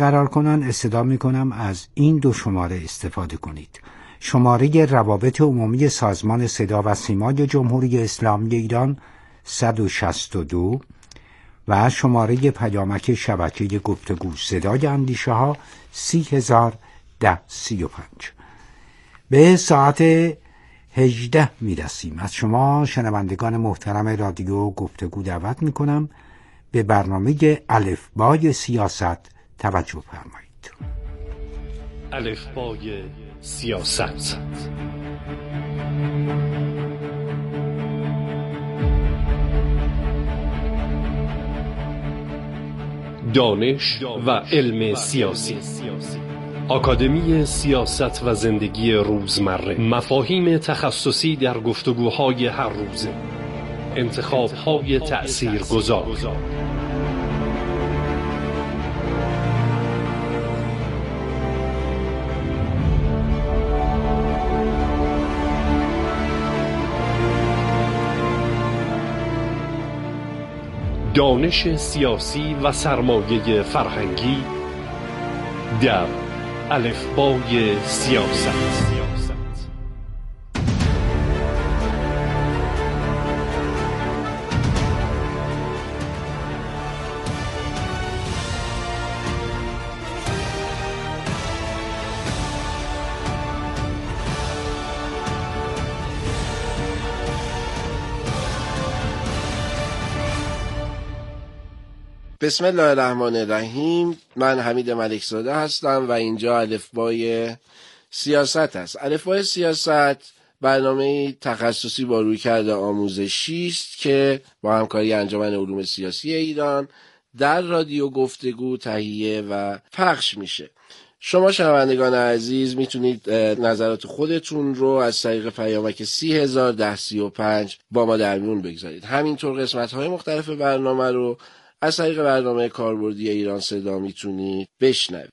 قرارکنان استدعا می‌کنم از این دو شماره استفاده کنید: شماره روابط عمومی سازمان صدا و سیمای جمهوری اسلامی ایران 162 و شماره پیامک شبکه گفتگو صدای اندیشه ها 301035. به ساعت 18 میرسیم. از شما شنوندگان محترم رادیو گفتگو دعوت میکنم به برنامه الفبای سیاست توجه فرمایید. الفبای سیاست. دانش و علم سیاسی، آکادمی سیاست و زندگی روزمره، مفاهیم تخصصی در گفتگوهای هر روزه، انتخاب‌های تأثیرگذار. دانش سیاسی و سرمایه فرهنگی در الفبای سیاست. بسم الله الرحمن الرحیم. من حمید ملکزاده هستم و اینجا الفبای سیاست است. الفبای سیاست برنامه تخصصی با رویکرد آموزشی است که با همکاری انجمن علوم سیاسی ایران در رادیو گفتگو تهیه و پخش میشه. شما شنوندگان عزیز میتونید نظرات خودتون رو از طریق پیامک 301035 با ما در میون بگذارید. همینطور قسمت‌های مختلف برنامه رو از طریق برنامه کاربردی ایران صدا میتونید بشنوید.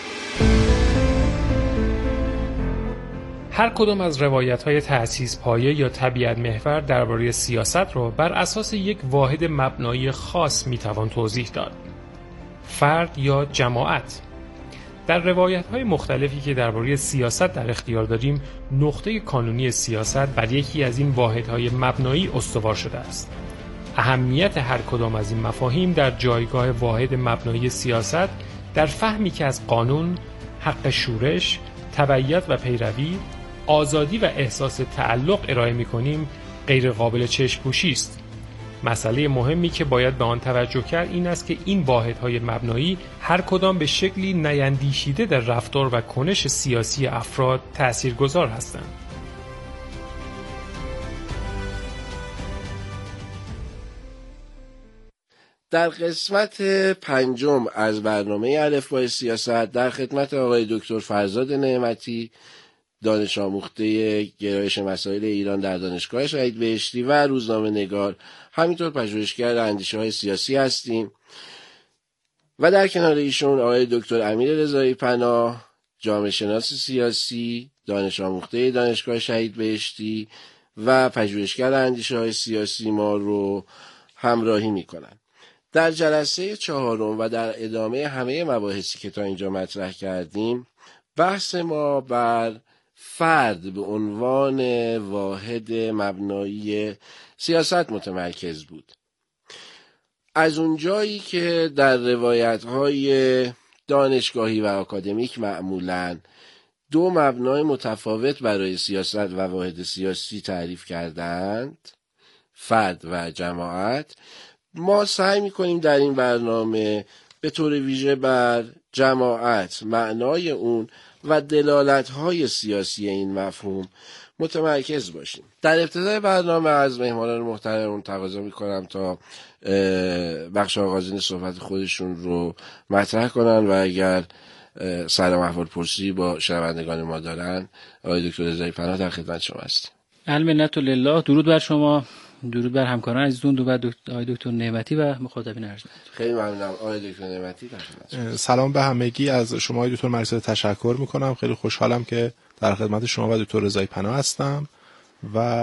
هر کدام از روایت‌های تأسیس پایه یا طبیعت محور درباره سیاست را بر اساس یک واحد مبنایی خاص میتوان توضیح داد: فرد یا جماعت. در روایت‌های مختلفی که درباره سیاست در اختیار داریم، نقطه کانونی سیاست بر یکی از این واحدهای مبنایی استوار شده است. اهمیت هر کدام از این مفاهیم در جایگاه واحد مبنایی سیاست در فهمی که از قانون، حق شورش، تبعیت و پیروی، آزادی و احساس تعلق ارائه می‌کنیم غیر قابل چشم‌پوشی است. مسئله مهمی که باید به آن توجه کرد این است که این واحدهای مبنایی هر کدام به شکلی نیندیشیده در رفتار و کنش سیاسی افراد تأثیرگذار هستند. در قسمت پنجم از برنامه الفبای سیاست در خدمت آقای دکتر فرزاد نعمتی، دانش آموخته گرایش مسائل ایران در دانشگاه شهید بهشتی و روزنامه نگار، همینطور پژوهشگر اندیشه‌های سیاسی هستیم و در کنار ایشون آقای دکتر امیر رضایی پناه، جامعه شناس سیاسی، دانش آموخته دانشگاه شهید بهشتی و پژوهشگر اندیشه‌های سیاسی ما رو همراهی می‌کنند. در جلسه چهارم و در ادامه همه مباحثی که تا اینجا مطرح کردیم، بحث ما بر فرد به عنوان واحد مبنایی سیاست متمرکز بود. از اونجایی که در روایت‌های دانشگاهی و آکادمیک معمولاً دو مبنای متفاوت برای سیاست و واحد سیاسی تعریف کردند، فرد و جماعت، ما سعی می‌کنیم در این برنامه به طور ویژه بر جماعت، معنای اون و دلالت‌های سیاسی این مفهوم متمرکز باشیم. در ابتدای برنامه از مهمانان محترم تقاضا می‌کنم تا بخش آغازین صحبت خودشون رو مطرح کنن و اگر سلام احوال پرسی با شنوندگان ما دارن، آقای دکتر رضایی پناه در خدمت شما هستیم. المنت لله. درود بر شما، درود بر همکاران عزیزتون، درود بر آقای دکتر نعمتی و مخاطبین ارجمند. خیلی ممنونم آقای دکتر نعمتی. سلام به همگی. از شما آقای دکتر ملکزاده تشکر میکنم. خیلی خوشحالم که در خدمت شما و دکتر رضایی پناه هستم و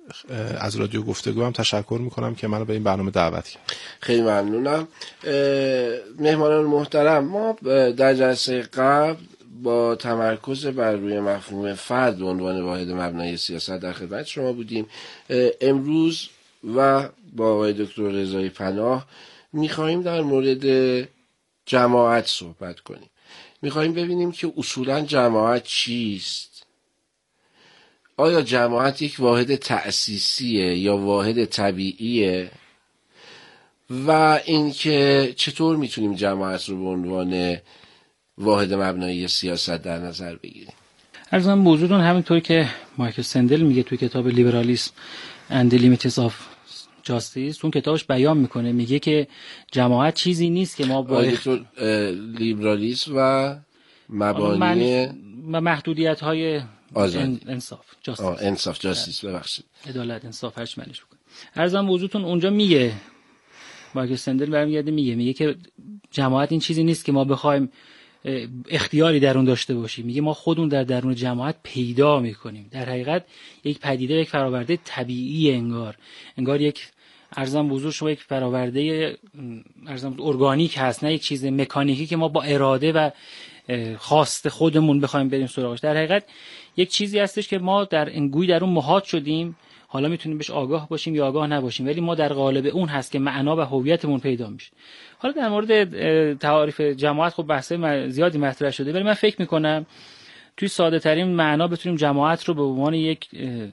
از رادیو گفتگو هم تشکر میکنم که منو به این برنامه دعوت کرد. خیلی ممنونم. مهمانان محترم، ما در جلسه قبل با تمرکز بر روی مفهوم فرد به عنوان واحد مبنای سیاست در خدمت شما بودیم. امروز و با آقای دکتر رضایی پناه میخواییم در مورد جماعت صحبت کنیم. میخواییم ببینیم که اصولا جماعت چیست؟ آیا جماعت یک واحد تأسیسیه یا واحد طبیعیه؟ و اینکه چطور میتونیم جماعت رو به عنوان واحد مبنایی سیاست در نظر بگیریم؟ عرض کنم موضوعتون همینطور که مایکل سندل میگه توی کتاب لیبرالیسم and the limits of justice، اون کتابش بیان میکنه، میگه که جماعت چیزی نیست که ما با لیبرالیسم و مبانی محدودیت های انصاف جاستیس ببخشید عدالت انصاف هرچی معنیش بکنه. عرضم موضوعتون اونجا میگه، مایکل سندل برمیگرده میگه که جماعت این چیزی نیست که ما بخوایم اختیاری در اون داشته باشیم. میگه ما خودمون در درون جماعت پیدا میکنیم. در حقیقت یک پدیده، یک فراورده طبیعی، انگار یک ارزم بزرگ شما یک فراورده ارزم ارگانیک هست، نه یک چیز مکانیکی که ما با اراده و خواست خودمون بخوایم بریم سراغش. در حقیقت یک چیزی هستش که ما در انگوی در اون محاط شدیم، حالا میتونیم بهش آگاه باشیم یا آگاه نباشیم، ولی ما در قالب اون هست که معنا و هویتمون پیدا میشه. حالا در مورد تعاریف جماعت خب بحث زیادی مطرح شده، ولی من فکر میکنم توی ساده ترین معنا بتونیم جماعت رو به عنوان یک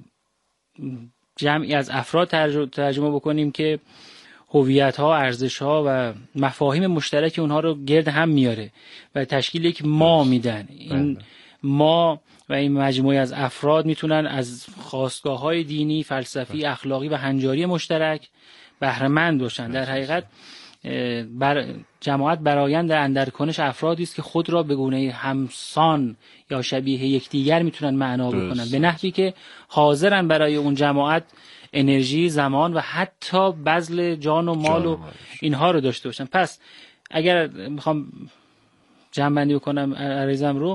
جمعی از افراد ترجمه بکنیم که هویت‌ها، ارزش‌ها و مفاهیم مشترک اونها رو گرد هم میاره و تشکیل یک ما میدن. این ما و این مجموعه از افراد میتونن از خواستگاه‌های دینی، فلسفی، اخلاقی و هنجاری مشترک بهره مند باشن. در حقیقت جماعت برآیند اندرکنش افرادی است که خود را به گونه همسان یا شبیه یکدیگر میتونن معنا بکنن، به نحوی که حاضرن برای اون جماعت انرژی، زمان و حتی بذل جان و مال و اینها رو داشته باشن. پس اگر میخوام جمع‌بندی بکنم عریضم رو،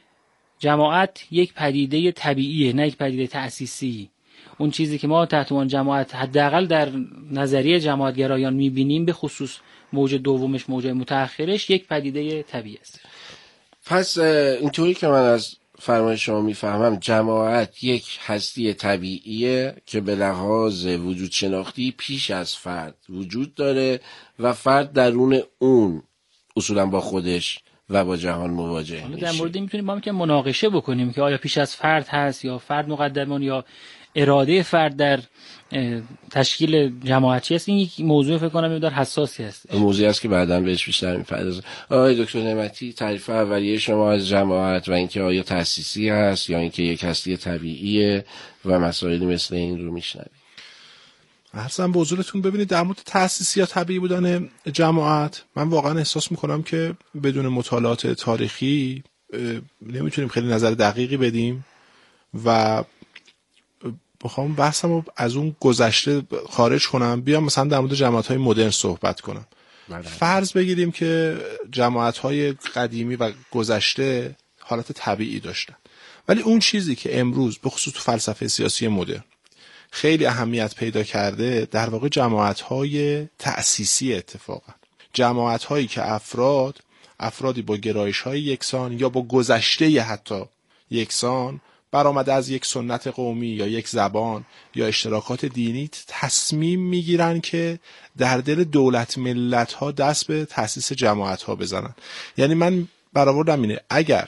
جماعت یک پدیده طبیعیه، نه یک پدیده تأسیسی. اون چیزی که ما تحت عنوان جماعت حداقل در نظریه جماعت گرایان میبینیم، به خصوص موج دومش، موج متأخرش، یک پدیده طبیعی است. پس اینطوری که من از فرمایش شما میفهمم، جماعت یک هستی طبیعیه که به لحاظ وجود شناختی پیش از فرد وجود داره و فرد درون اون اصولا با خودش و با جهان مواجه میشه. در مورد این میتونیم با هم که مناقشه بکنیم که آیا پیش از فرد هست یا فرد مقدمون یا اراده فرد در تشکیل جماعتی است. این یک موضوع فکر کنم مقدار حساسی است، موضوعی است که بعداً بهش بیشتر می‌پردازیم. آقای دکتر نعمتی، تعریف اولیه شما از جماعت و اینکه آیا تأسیسی هست یا اینکه یک هستی طبیعیه و مسائلی مثل این رو میشنویم. عرضم به حضورتون ببینید در مورد تأسیسی یا طبیعی بودن جماعت، من واقعا احساس میکنم که بدون مطالعات تاریخی نمیتونیم خیلی نظر دقیقی بدیم و بخوام بحثمو از اون گذشته خارج کنم، بیام مثلا در مورد جماعت‌های مدرن صحبت کنم. فرض بگیریم که جماعت‌های قدیمی و گذشته حالت طبیعی داشتن، ولی اون چیزی که امروز به خصوص تو فلسفه سیاسی مدرن خیلی اهمیت پیدا کرده، در واقع جماعت‌های تأسیسی اتفاقا، جماعت‌هایی که افرادی با گرایش‌های یکسان یا با گذشته حتی یکسان برآمده از یک سنت قومی یا یک زبان یا اشتراکات دینی تصمیم میگیرن که در دل دولت ملت ها دست به تأسیس جماعت ها بزنن. یعنی من برآوردم اینه، اگر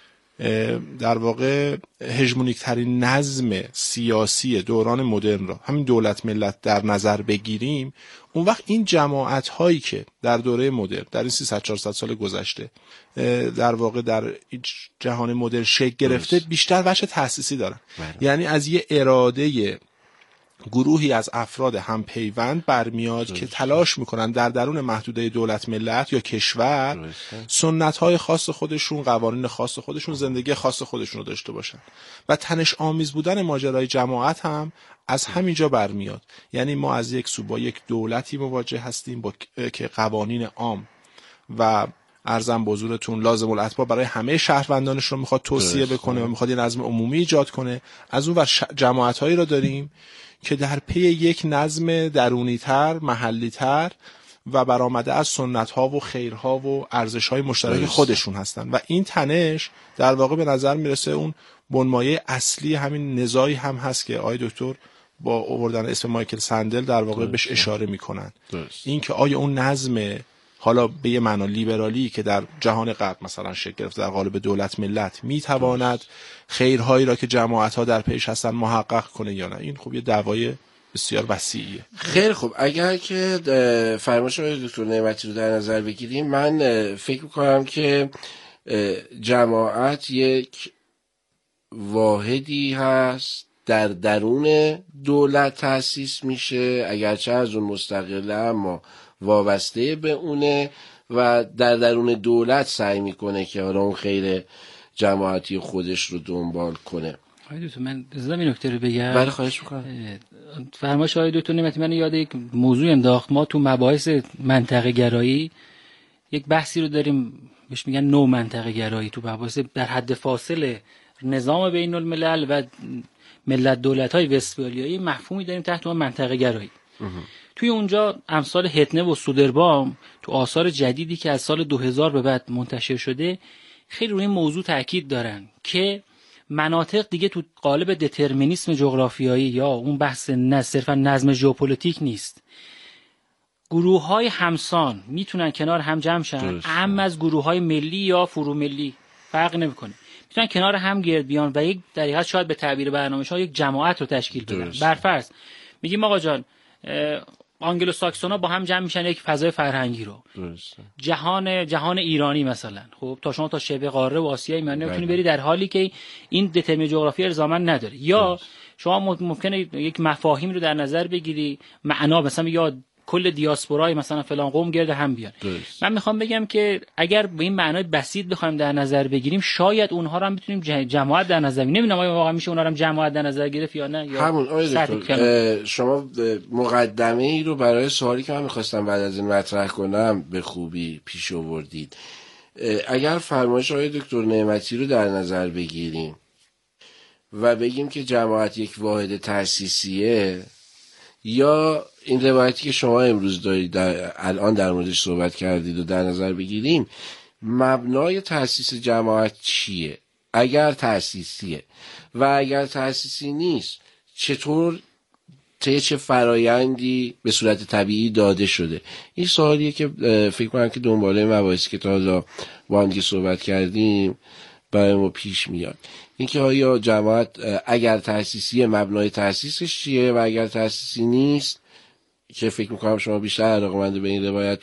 در واقع هژمونیک ترین نظم سیاسی دوران مدرن را همین دولت ملت در نظر بگیریم، اون وقت این جماعت هایی که در دوره مدرن در این 300-400 سال گذشته در واقع در جهان مدرن شکل گرفته بیشتر وجه تأسیسی دارن. یعنی از یه اراده گروهی از افراد هم پیوند برمیاد که تلاش میکنن در درون محدوده دولت ملت یا کشور سنت‌های خاص خودشون، قوانین خاص خودشون، زندگی خاص خودشون رو داشته باشن و تنش آمیز بودن ماجرای جماعت هم از همینجا برمیاد. یعنی ما از یک سو با یک دولتی مواجه هستیم که قوانین عام و ارزم به حضورتون لازم الاتباع برای همه شهروندانش رو میخواد توصیه بکنه و میخواد یه نظم عمومی ایجاد کنه. از اون ور جماعت‌هایی رو داریم که در پی یک نظم درونی‌تر، محلی‌تر و برآمده از سنت‌ها و خیرها و ارزش‌های مشترک خودشون هستن و این تنش در واقع به نظر میرسه اون بنمایه اصلی همین نزاعی هم هست که آقای دکتر با آوردن اسم مایکل سندل در واقع بهش اشاره میکنن. این که آیا اون نظم حالا به یه معنا لیبرالی که در جهان غرب مثلا شکل گرفته در قالب دولت ملت میتواند خیرهایی را که جماعت‌ها در پیش هستن محقق کنه یا نه، این خب یه دعوای بسیار وسیعیه. خیلی خوب، اگر که فرمایش آقای دکتر نعمتی رو در نظر بگیریم، من فکر میکنم که جماعت یک واحدی هست در درون دولت تأسیس میشه، اگرچه از اون مستقله اما وابسته به اونه و در درون دولت سعی میکنه که حالا اون خیر جماعتی خودش رو دنبال کنه. آقای دکتر من بذارم این نکته رو بگم. بله خواهش میکنم. فرمایش آقای دکتر نعمتی من یاد یک موضوع انداخت. ما تو مباحث منطقه گرایی یک بحثی رو داریم بهش میگن نو منطقه گرایی، تو مباحث در حد فاصل نظام بین الملل و ملت دولت‌های وستفالیایی مفهومی داریم تحت اون منطقه گرایی. توی اونجا امثال هتنه و سودربام تو آثار جدیدی که از سال 2000 به بعد منتشر شده خیلی روی این موضوع تاکید دارن که مناطق دیگه تو قالب دترمینیسم جغرافیایی یا اون بحث صرفا نظم ژئوپلیتیک نیست. گروه‌های همسان میتونن کنار هم جمع شن، اما از گروه‌های ملی یا فرو ملی فرق نمی‌کنه، میتونن کنار هم گرد بیان و یک در حقیقت شاید به تعبیر برنامه‌ها یک جماعت رو تشکیل بدن. برفرض میگیم آقا جان آنگلو ساکسونا با هم جمع میشن یک فضای فرهنگی رو. جهان ایرانی مثلا، خب تا شما تا شبه قاره و آسیای میانه میتونی بری، در حالی که این دترمین جغرافی الزاما نداره. یا شما ممکنه یک مفاهیم رو در نظر بگیری، معنا مثلا یا کل دیاسپورای مثلا فلان قوم گرد هم بیان. من میخوام بگم که اگر به این معنای بسیط بخوایم در نظر بگیریم، شاید اونها رو هم بتونیم جماعت در نظر بگیریم. نمیدونم آیا واقعا میشه اونها رو هم جماعت در نظر گرفت یا نه. یا همون آقای دکتر شما مقدمه ای رو برای سوالی که من میخواستم بعد از این مطرح کنم به خوبی پیش آوردید. اگر فرمایش آقای دکتر نعمتی رو در نظر بگیریم و بگیم که جماعت یک واحد تأسیسیه، یا این روایتی که شما امروز دارید الان در موردش صحبت کردید و در نظر بگیریم، مبنای تأسیس جماعت چیه؟ اگر تأسیسیه و اگر تأسیسی نیست، چطور چه فرایندی به صورت طبیعی داده شده؟ این سوالیه که فکر کنم که دنباله مباحثی که تا حالا با هم صحبت کردیم برای ما پیش میاد. اینکه آیا جماعت اگر تأسیسیه مبنای تأسیسش چیه و اگر تأسیسی نیست، که فکر میکنم شما بیشتر علاقه‌مند به این روایت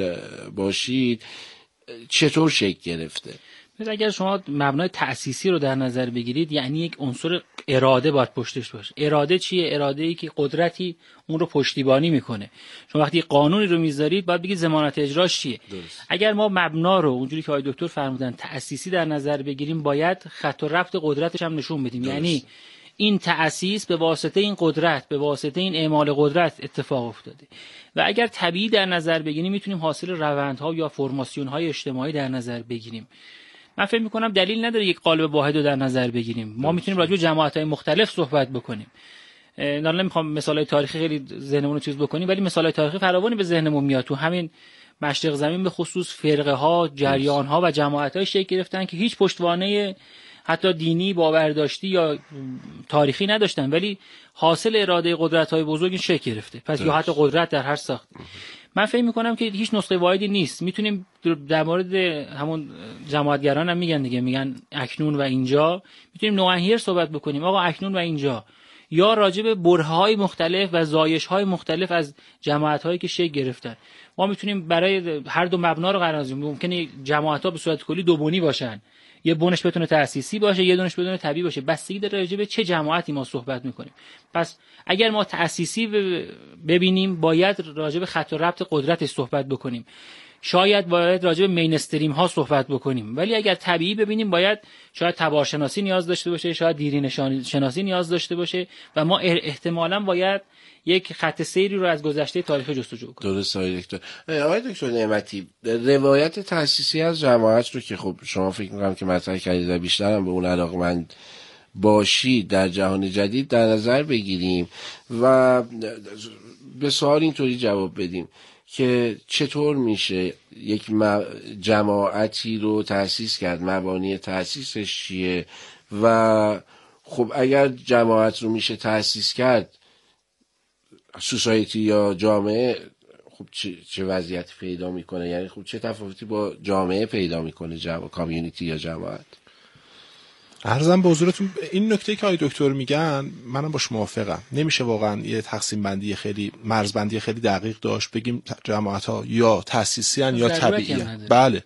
باشید، چطور شکل گرفته؟ اگر شما مبنای تأسیسی رو در نظر بگیرید، یعنی یک عنصر اراده باید پشتش باشه. اراده چیه؟ اراده ای که قدرتی اون رو پشتیبانی میکنه. شما وقتی قانونی رو میذارید باید بگید ضمانت اجراش چیه. اگر ما مبنا رو اونجوری که آقای دکتر فرمودن تأسیسی در نظر بگیریم، باید خط و ربط قدرتش هم نشون بدیم. یعنی این تأسیس به واسطه این قدرت، به واسطه این اعمال قدرت اتفاق افتاده. و اگر طبیعی در نظر بگیریم، میتونیم حاصل روندها یا فرماسیون‌های اجتماعی در نظر بگیریم. من فکر می‌کنم دلیل نداره یک قالب واحد رو در نظر بگیریم. ما میتونیم راجع به جماعت‌های مختلف صحبت بکنیم. نه نمیخوام مثالای تاریخی خیلی ذهنمون رو چیز بکنیم، ولی مثالای تاریخی فراوانی به ذهنمون میاد. تو همین مشرق زمین به خصوص فرقه‌ها، جریان‌ها و جماعت‌های شکل گرفتن که هیچ پشتوانه حتی دینی، باورداشتی یا تاریخی نداشتن، ولی حاصل اراده قدرت‌های بزرگ شکل گرفته. پس یا حتی قدرت در هر ساخت. من فکر می‌کنم که هیچ نسخه واحدی نیست. میتونیم در مورد همون جماعتگران هم میگن دیگه، میگن اکنون و اینجا، میتونیم نوانهیر صحبت بکنیم. آقا اکنون و اینجا، یا راجع به برهه‌های مختلف و زایش‌های مختلف از جماعت‌هایی که شکل گرفتن. ما میتونیم برای هر دو مبنا رو قرار بدیم. ممکنه جماعت‌ها به صورت کلی دو بنی باشن، یه بنش بتونه تأسیسی باشه، یه دونش بتونه طبیعی باشه. بستگی داره راجع به چه جماعتی ما صحبت میکنیم. پس اگر ما تأسیسی ببینیم، باید راجع به خط و ربط قدرتش صحبت بکنیم. شاید باید راجع به مینستریم ها صحبت بکنیم، ولی اگر طبیعی ببینیم باید شاید تبارشناسی نیاز داشته باشه، شاید دیرینه شناسی نیاز داشته باشه و ما احتمالاً باید یک خط سیری رو از گذشته تاریخ جستجو کنیم. درست آقای دکتر. آقای دکتر نعمتی، روایت تأسیسی از جماعت رو که خب شما فکر می‌کنم که مطرح کردید و بیشتر هم به اون علاقه‌مند باشید در جهان جدید در نظر بگیریم و به سوال اینطوری جواب بدیم که چطور میشه یک جماعتی رو تأسیس کرد، مبانی تأسیسش چیه و خب اگر جماعت رو میشه تأسیس کرد، سوسایتی یا جامعه خب چه وضعیتی پیدا میکنه؟ یعنی خب چه تفاوتی با جامعه پیدا میکنه کامیونیتی یا جماعت؟ عرضم به حضورتون این نکته که آقای دکتر میگن منم باش موافقم. نمیشه واقعا یه تقسیم بندی خیلی مرزبندی خیلی دقیق داشت بگیم جماعت ها یا تأسیسی ان یا طبیعی ان. بله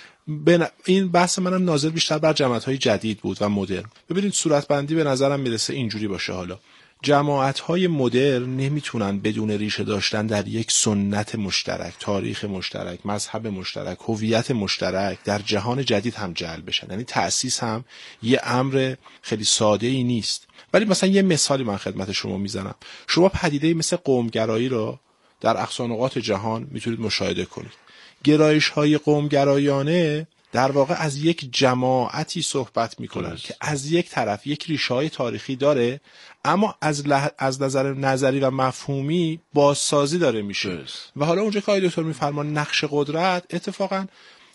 این بحث منم ناظر بیشتر بر جماعت های جدید بود و مدرن. ببینید صورتبندی به نظرم میرسه اینجوری باشه. حالا جماعت های مدرن نمیتونن بدون ریشه داشتن در یک سنت مشترک، تاریخ مشترک، مذهب مشترک، هویت مشترک در جهان جدید هم جلب بشن. یعنی تأسیس هم یه امر خیلی ساده ای نیست. ولی مثلا یه مثالی من خدمت شما میزنم. شما پدیده مثل قومگرایی رو در اقصا نقاط جهان میتونید مشاهده کنید. گرایش های قومگرایانه در واقع از یک جماعتی صحبت میکنن که از یک طرف یک ریشه‌های تاریخی داره، اما از نظر نظری و مفهومی بازسازی داره میشه. و حالا اونجا که آقای دکتر میفرمان نقش قدرت، اتفاقا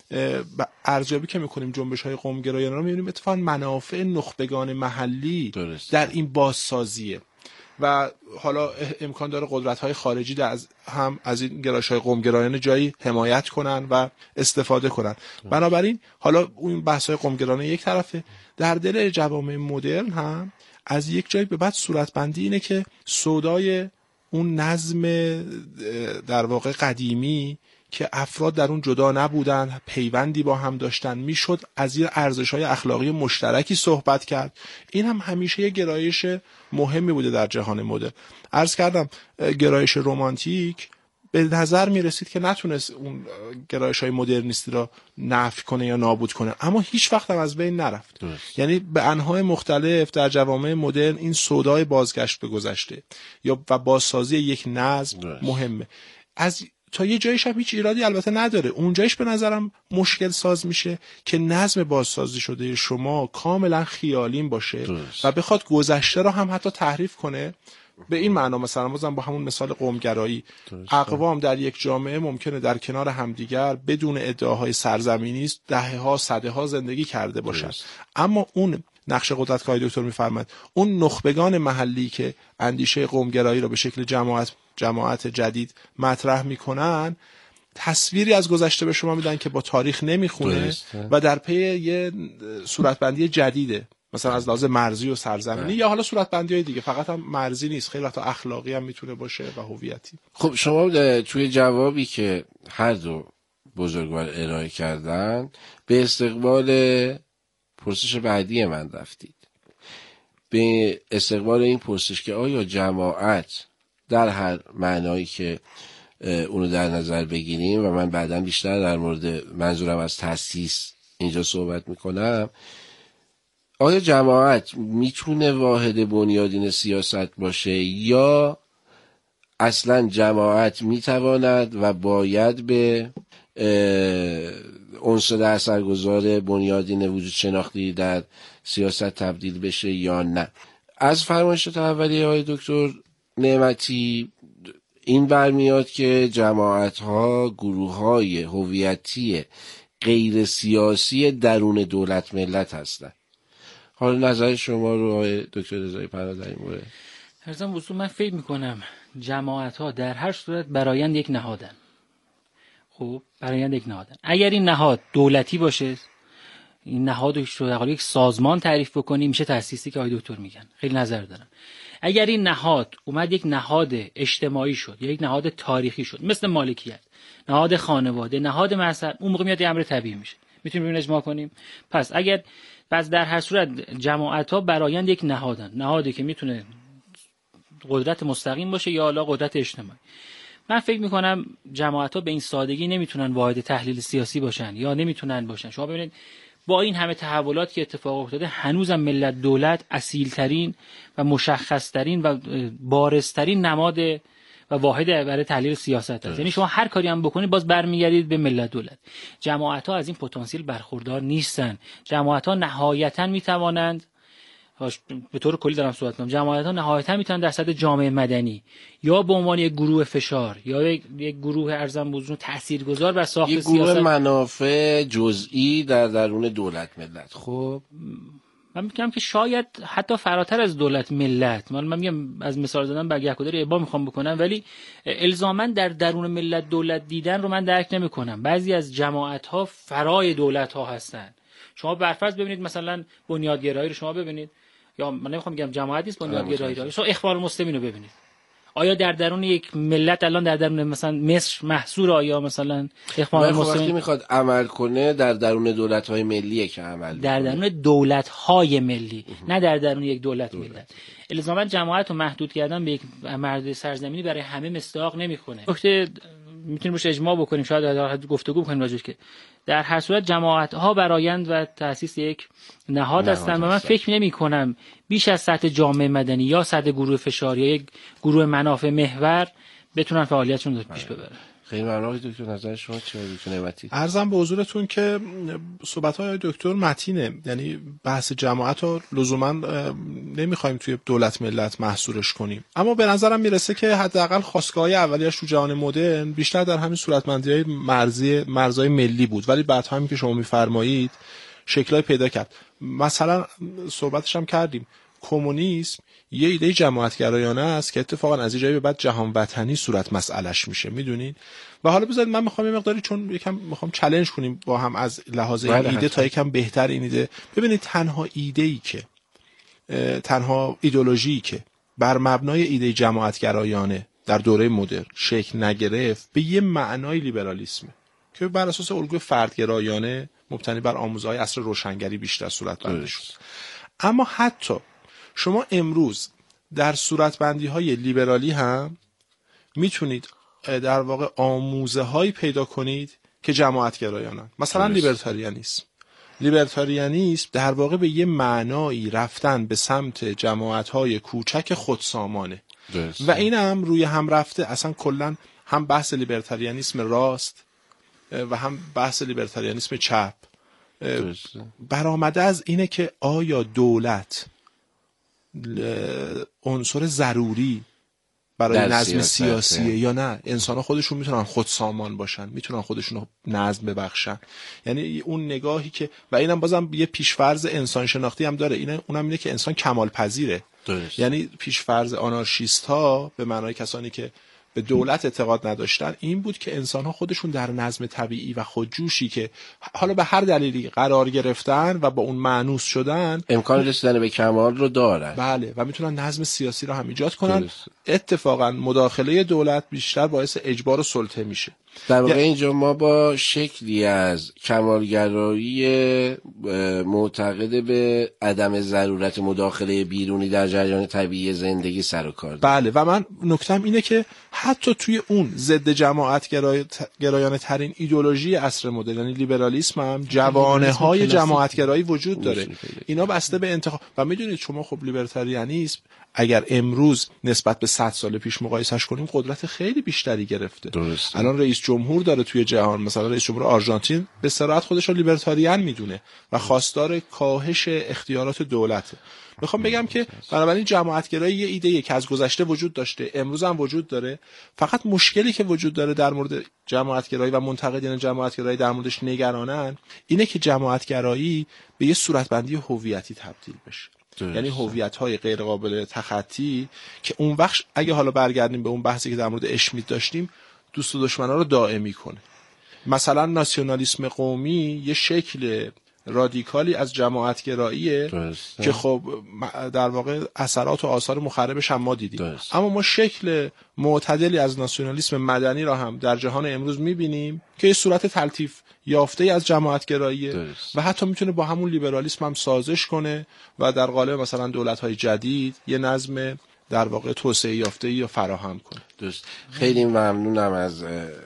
ارزیابی که میکنیم جنبش‌های قومگرایانه رو میبینیم اتفاقا منافع نخبگان محلی در این بازسازیه و حالا امکان داره قدرت‌های خارجی هم از این گرایش‌های قومگرایانه جایی حمایت کنن و استفاده کنن. بنابراین حالا اون بحث‌های قومگرایانه یک طرفه، در دل جوامع مدرن هم از یک جایی به بعد صورتبندی اینه که سودای اون نظم در واقع قدیمی که افراد در اون جدا نبودن، پیوندی با هم داشتن، میشد از این ارزش‌های اخلاقی مشترکی صحبت کرد. این هم همیشه یه گرایش مهمی بوده در جهان مدرن. عرض کردم گرایش رمانتیک به نظر می رسید که نتونست اون گرایش‌های مدرنیستی را نفی کنه یا نابود کنه، اما هیچ وقت هم از بین نرفت. یعنی به انواع مختلف در جوامع مدرن این سودای بازگشت به گذشته یا و بازسازی یک نظم مهمه. از تا یه جایش هم هیچ ایرادی البته نداره. اون جایش به نظرم مشکل ساز میشه که نظم بازسازی شده شما کاملا خیالیم باشه و بخواد گذشته رو هم حتی تحریف کنه. به این معنا مثلا بازم با همون مثال قومگرایی، اقوام در یک جامعه ممکنه در کنار همدیگر بدون ادعاهای سرزمینی دهه‌ها صدها زندگی کرده باشن، اما اون نقش قدرت که دکتر می‌فرماد، اون نخبگان محلی که اندیشه قومگرایی رو به شکل جماعت جدید مطرح میکنن، تصویری از گذشته به شما میدن که با تاریخ نمیخونه و در پی یه صورتبندی جدیده، مثلا از لحاظ مرزی و سرزمینی یا حالا صورتبندی‌های دیگه. فقط هم مرزی نیست، خیلی وقتا اخلاقی هم میتونه باشه و هویتی. خب شما توی جوابی که هر دو بزرگوار ارائه کردن به استقبال پرسش بعدی من رفتید، به استقبال این پرسش که آیا جماعت در هر معنایی که اونو در نظر بگیریم و من بعداً بیشتر در مورد منظورم از تأسیس اینجا صحبت میکنم، آیا جماعت میتونه واحد بنیادین سیاست باشه یا اصلا جماعت میتواند و باید به عنصر اثرگذار بنیادین وجود شناختی در سیاست تبدیل بشه یا نه؟ از فرمایشات اولیه های دکتر نعمتی این برمیاد که جماعت‌ها گروه‌های هویتی غیر سیاسی درون دولت ملت هستند. حالا نظر شما رو آقای دکتر رضایی پناه در این مورد؟ هرزم وصول من فکر میکنم جماعت‌ها در هر صورت برایند یک نهادن. خب برایند یک نهادن. اگر این نهاد دولتی باشه، این نهاد رو یک سازمان تعریف بکنیم، میشه تأسیسی که آقای دکتر میگن. خیلی نظر دارم. اگر این نهاد اومد یک نهاد اجتماعی شد یا یک نهاد تاریخی شد، مثل مالکیت، نهاد خانواده، نهاد مذهب، اون موقع میاد امر طبیعی میشه. میتونیم روی اجماع کنیم. پس در هر صورت جماعت‌ها برایند یک نهادن، نهادی که میتونه قدرت مستقیم باشه یا حالا قدرت اجتماعی. من فکر میکنم جماعت‌ها به این سادگی نمیتونن واحد تحلیل سیاسی باشن یا نمیتونن باشن. شما ببینید با این همه تحولات که اتفاق افتاده هنوزم ملت دولت اصیل‌ترین و مشخص‌ترین و بارزترین نماد و واحد برای تحلیل سیاست است. یعنی شما هر کاری هم بکنید باز برمیگردید به ملت دولت. جماعت‌ها از این پتانسیل برخوردار نیستن. جماعت‌ها نهایتاً میتوانند، به طور کلی دارم صحبت می‌کنم، جماعت‌ها نهایتاً میتونن در سطح جامعه مدنی یا به عنوان یک گروه فشار یا یک گروه ارزم بزرگ تاثیرگذار بر ساخت یک سیاست، گروه منافع جزئی در درون دولت ملت. خب من میگم که شاید حتی فراتر از دولت ملت، من میگم از مثال زدن برگه‌کداری ابا میخوام بکنم، ولی الزاما در درون ملت دولت دیدن رو من درک نمیکنم. بعضی از جماعت‌ها فرای دولت‌ها هستن. شما برفرض ببینید مثلا بنیادگرایی رو شما ببینید، یا من نمیخوام بگم جماعت نیست بنیادگرایی رو، شما اخوان المسلمین رو ببینید. آیا در درون یک ملت الان در درون مثلا مصر محصور آیا مثلا اخوان المسلمین وقتی میخواد عمل کنه در درون دولت‌های ملیه که عمل در درون دولت‌های ملی، نه در درون یک دولت ملت. الزاما جماعت رو محدود کردن به یک مرد سرزمینی برای همه مستحق نمیکنه. نکته میتونیم روش اجماع بکنیم، شاید در گفتگو بکنیم راجعش، که در هر صورت جماعت‌ها برآیند و تأسیس یک نهاد هستند و من فکر نمی‌کنم بیش از سطح جامعه مدنی یا سطح گروه فشار یا یک گروه منافع محور بتونن فعالیتشون رو پیش ببرن. خیلی ممنون دکتر. نظر شما چیه دکتر نعمتی؟ عرضم به حضورتون که صحبت‌های دکتر متینه، یعنی بحث جماعت رو لزوما نمی‌خوایم توی دولت ملت محصورش کنیم، اما به نظرم میرسه که حداقل خواستگاه‌های اولیه‌اش تو جهان مدرن بیشتر در همین صورتمندی‌های مرزهای ملی بود، ولی بعد همین که شما می‌فرمایید شکل‌های پیدا کرد. مثلا صحبتش هم کردیم، کمونیسم یه ایده جماعتگرایانه است که اتفاقا از این جایی به بعد جهان وطنی صورت مسئلهش میشه، میدونین. و حالا بذارید من میخوام یه مقداری، چون یکم میخوام چالش کنیم با هم از لحاظ این ایده تا یکم بهتر این ایده. ببینید تنها ایده‌ای که تنها ایدئولوژی که بر مبنای ایده جماعتگرایانه در دوره مدرن شکل نگرفت به یه معنای لیبرالیسمه که بر اساس الگوی فردگرایانه مبتنی بر آموزه‌های عصر روشنگری بیشتر صورت‌بندی شد. اما حتی شما امروز در صورتبندی‌های لیبرالی هم میتونید در واقع آموزه‌هایی پیدا کنید که جماعتگرایانن. مثلا لیبرتاریانیسم در واقع به یه معنایی رفتن به سمت جماعت‌های کوچک خودسامانه و این هم روی هم رفته. اصلا کلا هم بحث لیبرتاریانیسم راست و هم بحث لیبرتاریانیسم چپ برآمده از اینه که آیا دولت عنصر ضروری برای نظم سیاسیه یا نه، انسان‌ها خودشون میتونن خودسامان باشن، میتونن خودشون رو نظم ببخشن. یعنی اون نگاهی که، و اینم بازم یه پیشفرض انسان شناختی هم داره، اونم اینه که انسان کمال پذیره. یعنی پیشفرض آنارشیست ها به معنای کسانی که به دولت اعتقاد نداشتن این بود که انسان‌ها خودشون در نظم طبیعی و خودجوشی که حالا به هر دلیلی قرار گرفتن و با اون مانوس شدن امکان رسیدن به کمال رو دارن. بله، و میتونن نظم سیاسی رو هم ایجاد کنن. اتفاقا مداخله دولت بیشتر باعث اجبار و سلطه میشه. در واقع اینجا ما با شکلی از کمالگرایی معتقد به عدم ضرورت مداخله بیرونی در جریان طبیعی زندگی سر و کار داریم. بله، و من نکتم اینه که حتی توی اون ضد جماعتگرایانه ترین ایدئولوژی عصر مدرن، یعنی لیبرالیسم، هم جوانه های جماعتگرایی وجود داره. اینا بسته به انتخاب. و میدونید شما خب لیبرتاریانیسم اگر امروز نسبت به 100 سال پیش مقایسهش کنیم قدرت خیلی بیشتری گرفته. الان رئیس جمهور داره توی جهان، مثلا رئیس جمهور آرژانتین به صراحت خودش رو لیبرتاریان میدونه و خواستار کاهش اختیارات دولته. میخوام بگم که بنابراین جماعتگرایی یه ایده‌ایه که از گذشته وجود داشته، امروز هم وجود داره. فقط مشکلی که وجود داره در مورد جماعتگرایی و منتقدین جماعتگرایی در موردش نگرانن اینه که جماعتگرایی به یه صورتبندی هویتی تبدیل بشه. یعنی هویت‌های غیر قابل تخطی که اون وقت اگه حالا برگردیم به اون بحثی که در مورد اشمیت داشتیم، دوست و دشمنا رو دائمی کنه. مثلا ناسیونالیسم قومی یه شکل رادیکالی از جماعتگراییه که خب در واقع اثرات و آثار مخربش هم ما دیدیم. اما ما شکل معتدلی از ناسیونالیسم مدنی را هم در جهان امروز می‌بینیم که یه صورت تلطیف یافته از جماعتگراییه و حتی میتونه با همون لیبرالیسم هم سازش کنه و در قالب مثلا دولت‌های جدید یه نظم در واقع توسعه یافته یا فراهم کنه. درست. خیلی ممنونم از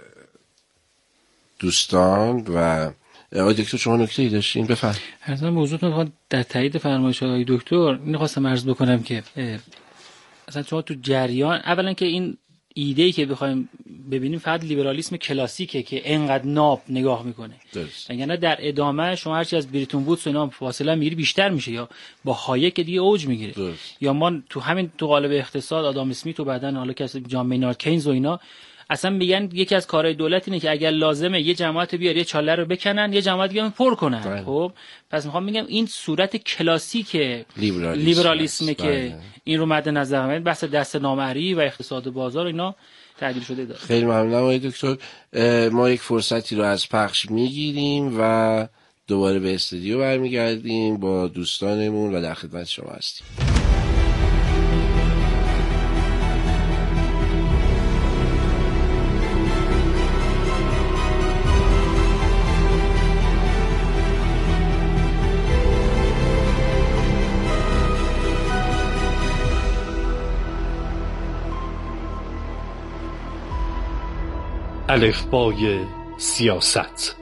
دوستان و آقای دکتر. شما نکته‌ای داشتین؟ بفرمایید. حتما موضوعتون در تایید فرمایش آقای دکتر اینو خواستم عرض بکنم که اصلا شما تو جریان اولا که این ایده‌ای که بخوایم ببینیم فقط لیبرالیسم کلاسیکه که انقدر ناب نگاه میکنه. یعنی در ادامه شما هرچی از بریتون وودز و اینا فاصله میگیری بیشتر میشه یا با هایک دیگه اوج میگیره. یا ما تو همین تو قالب اقتصاد آدام اسمیت و بعدن حالا که جان مینارد کینز و اینا اصلا میگن یکی از کارهای دولت اینه که اگر لازمه یه جماعت بیاره یه چاله رو بکنن، یه جماعت دیگه پر کنن. خب پس میخوام بگم این صورت کلاسیک لیبرالیسمه که این رو مد نظر بگیرید. بحث دست نامری و اقتصاد بازار اینا تعدیل شده داره. خیلی ممنونم آقای دکتر. ما یک فرصتی رو از پخش میگیریم و دوباره به استودیو برمیگردیم با دوستانمون و در خدمت شما هستیم. الفبای سیاست.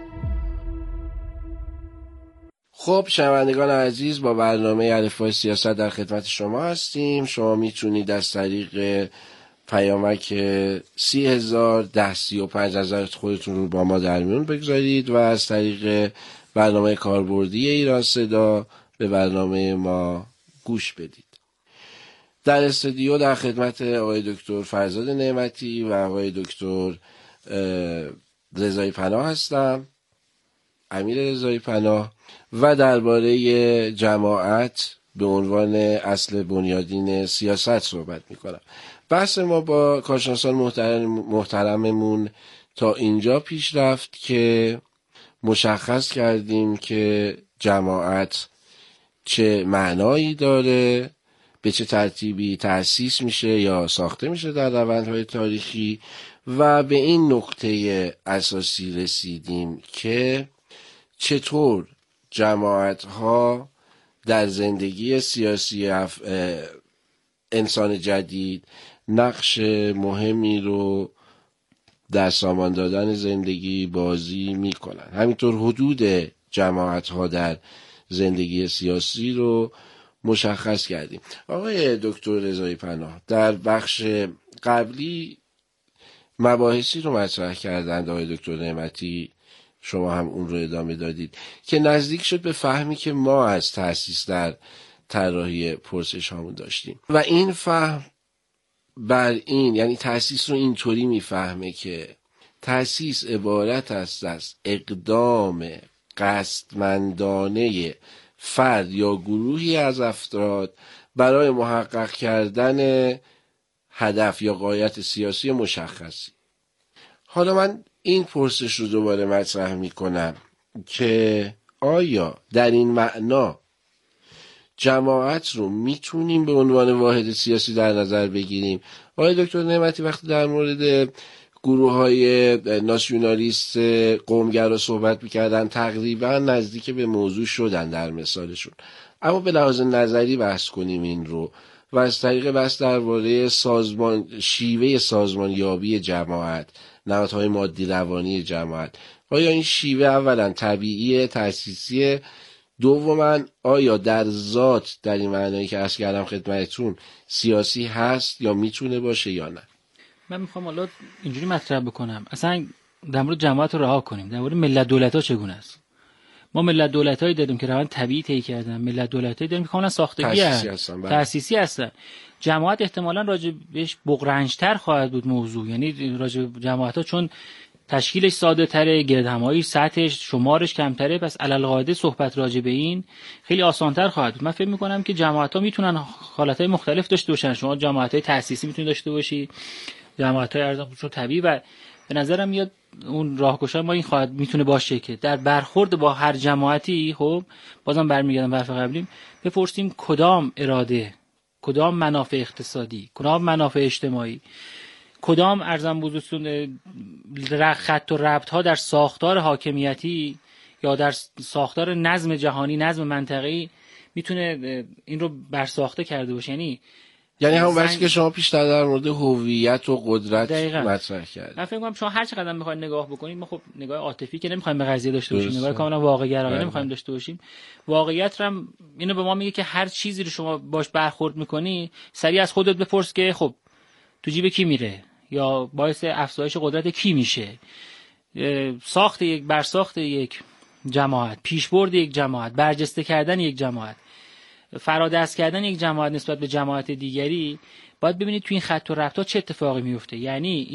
خب شنوندگان عزیز، با برنامه الفبای سیاست در خدمت شما هستیم. شما میتونید از طریق پیامک 30,000 1035 نظرت خودتون رو با ما در میون بگذارید و از طریق برنامه کاربردی ایران صدا به برنامه ما گوش بدید. در استودیو در خدمت آقای دکتر فرزاد نعمتی و آقای دکتر رضایی پناه هستم، امیر رضایی پناه، و درباره جماعت به عنوان اصل بنیادین سیاست صحبت میکنم. بحث ما با کارشناسان محترممون تا اینجا پیش رفت که مشخص کردیم که جماعت چه معنایی داره، به چه ترتیبی تأسیس میشه یا ساخته میشه در روندهای تاریخی، و به این نقطه اساسی رسیدیم که چطور جماعت‌ها در زندگی سیاسی انسان جدید نقش مهمی رو در سامان دادن زندگی بازی میکنن. همینطور حدود جماعت‌ها در زندگی سیاسی رو مشخص کردیم. آقای دکتر رضایی پناه در بخش قبلی مباحثی رو مطرح کردند، آقای دکتر نعمتی شما هم اون رو ادامه دادید، که نزدیک شد به فهمی که ما از تأسیس در طراحی پرسش هامون داشتیم. و این فهم بر این، یعنی تأسیس رو اینطوری میفهمه که تأسیس عبارت است از اقدام قصدمندانه فرد یا گروهی از افراد برای محقق کردن هدف یا غایت سیاسی مشخصی. حالا من این پرسش رو دوباره مطرح میکنم که آیا در این معنا جماعت رو میتونیم به عنوان واحد سیاسی در نظر بگیریم؟ آقای دکتر نعمتی وقتی در مورد گروه های ناسیونالیست قومگرا صحبت میکردن تقریبا نزدیک به موضوع شدن در مثالشون، اما به لحاظ نظری بحث کنیم این رو و از طریق بحث درباره شیوه سازمانیابی جماعت، نهادهای مادی روانی جماعت، آیا این شیوه اولا طبیعی تأسیسی، دوما آیا در ذات در این معنایی که عرض کردم خدمتتون سیاسی هست یا میتونه باشه یا نه؟ من میخوام حالا اینجوری مطرح بکنم، اصلا در مورد جماعت رو رها کنیم، در مورد ملت دولت ها چگونه است. ما ملت دولت‌هایی داریم که روند طبیعی طی کردن، ملت دولت‌هایی داریم که کاملا ساختگی هستن، تأسیسی هستن. جماعت احتمالاً راجع بهش بغرنج‌تر خواهد بود موضوع، یعنی راجع جماعت‌ها چون تشکیلش ساده‌تره، گردهمایی سطحش شمارش کمتره، پس علالقاعده صحبت راجع به این خیلی آسان‌تر خواهد بود. من فکر می‌کنم که جماعت‌ها میتونن حالت‌های مختلف داشته باشن. شما جماعت‌های تأسیسی میتونید داشته باشید، جماعت‌های ارزش طبیعی، و به نظرم میاد اون راهگشا ما این خواهد میتونه باشه که در برخورد با هر جماعتی، خب بازم برمیگردم به حرف قبلیم، بپرسیم کدام اراده، کدام منافع اقتصادی، کدام منافع اجتماعی، کدام ارزم بزرگتون خط و ربط ها در ساختار حاکمیتی یا در ساختار نظم جهانی، نظم منطقه‌ای میتونه این رو برساخته کرده باشه. یعنی یعنی همون بحثی که شما پیشتر در مورد هویت و قدرت مطرح کردید. من فکر می‌کنم شما هر چقدر بخواید نگاه بکنید، ما خب نگاه عاطفی که نمی‌خوایم به قضیه داشته باشیم، نگاه کاملا واقع گرایانه نمی‌خوایم داشته باشیم. واقعیت هم اینو به ما میگه که هر چیزی رو شما باش برخورد می‌کنی، سریع از خودت بپرس که خب تو جیب کی میره یا باعث افزایش قدرت کی میشه. برساخت یک جماعت، پیشبرد یک جماعت، برجسته کردن یک جماعت، فرادست کردن یک جماعت نسبت به جماعت دیگری، باید ببینید تو این خط و ربطا چه اتفاقی میفته. یعنی